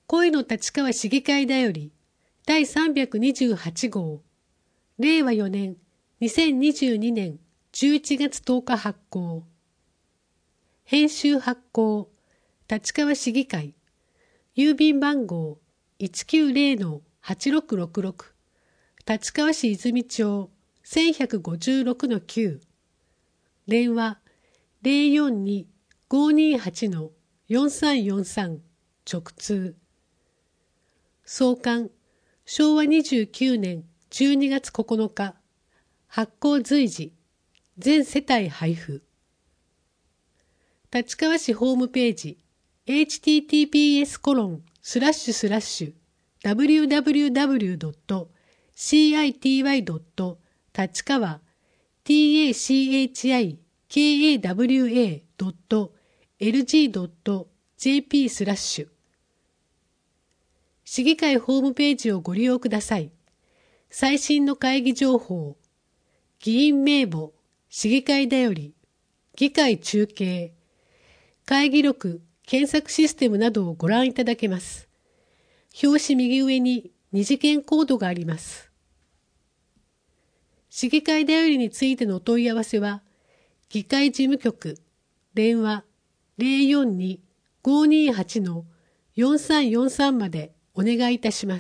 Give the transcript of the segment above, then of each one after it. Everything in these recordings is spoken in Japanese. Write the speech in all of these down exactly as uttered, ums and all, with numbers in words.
恋の立川市議会だよりだいさんびゃくにじゅうはち号、れいわよねんにせんにじゅうにねんじゅういちがつとおか発行。編集発行、立川市議会、郵便番号 いちきゅうぜろのはちろくろくろく、立川市泉町 せんひゃくごじゅうろくのきゅう、電話 ゼロよんに ごーにーはち よんさんよんさん、直通。創刊、しょうわにじゅうきゅうねんじゅうにがつここのか、発行随時、全世帯配布。立川市ホームページ、エイチティーティーピーエスコロンスラッシュスラッシュダブリューダブリューダブリュードットシーアイティーワイドット立川 ティーエーシーエイチアイケーエーダブリューエードットエルジードットジェーピー スラッシュ。市議会ホームページをご利用ください。最新の会議情報、議員名簿、市議会だより、議会中継、会議録、検索システムなどをご覧いただけます。表紙右上に二次元コードがあります。市議会だよりについてのお問い合わせは、議会事務局、電話 ゼロよんに ごーにーはち よんさんよんさんまでお願いいたします。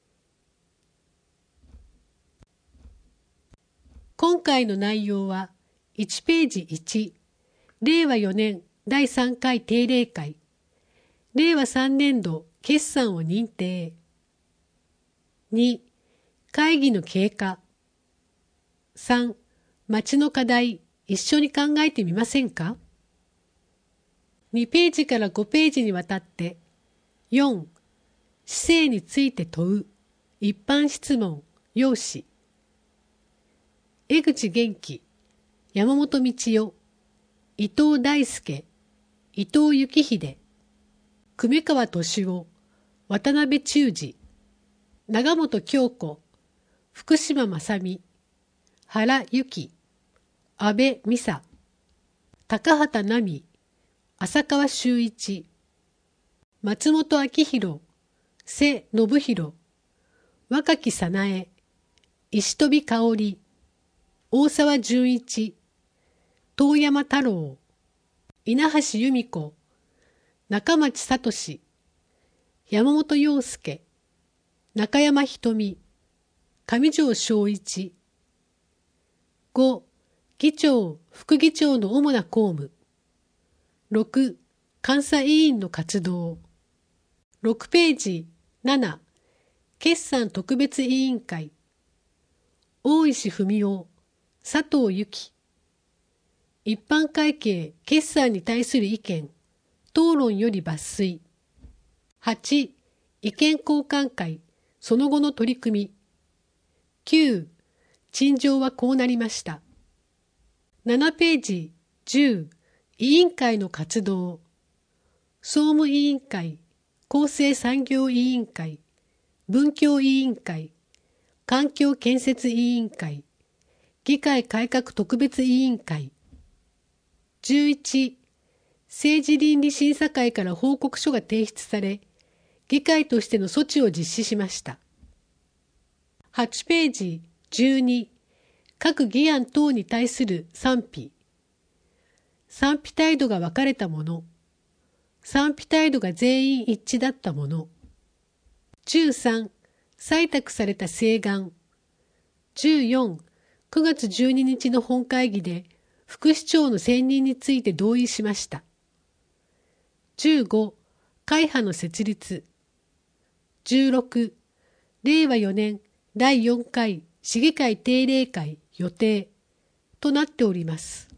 今回の内容はいちページいち、れいわよねんだいさんかい定例会、れいわさんねんど決算を認定。に、会議の経過。さん、町の課題、一緒に考えてみませんか？にページからごページにわたって、よん、市政について問う、一般質問、要旨。江口元気、山本道代、伊藤大輔、伊藤幸秀、久米川俊夫、渡辺忠二、長本京子、福島正美、原由紀、安倍美沙、高畑奈美、浅川修一、松本明弘、瀬信弘、若木早苗、石飛香織、大沢純一、遠山太郎、稲橋由美子、中町聡、山本陽介、中山瞳、上条正一。ご、議長、副議長の主な公務。ろく、監査委員の活動。ろくページなな、決算特別委員会。大石文夫、佐藤由紀。一般会計決算に対する意見、討論より抜粋。はち、意見交換会、その後の取り組み。きゅう、陳情はこうなりました。ななページじゅう、委員会の活動。総務委員会、厚生産業委員会、文教委員会、環境建設委員会、議会改革特別委員会。じゅういち、政治倫理審査会から報告書が提出され、議会としての措置を実施しました。はちページじゅうに、各議案等に対する賛否。賛否態度が分かれたもの。賛否態度が全員一致だったもの。じゅうさん、採択された請願。じゅうよん、くがつじゅうににちの本会議で副市長の選任について同意しました。じゅうご、会派の設立。じゅうろく、れいわよねんだいよんかい市議会定例会予定となっております。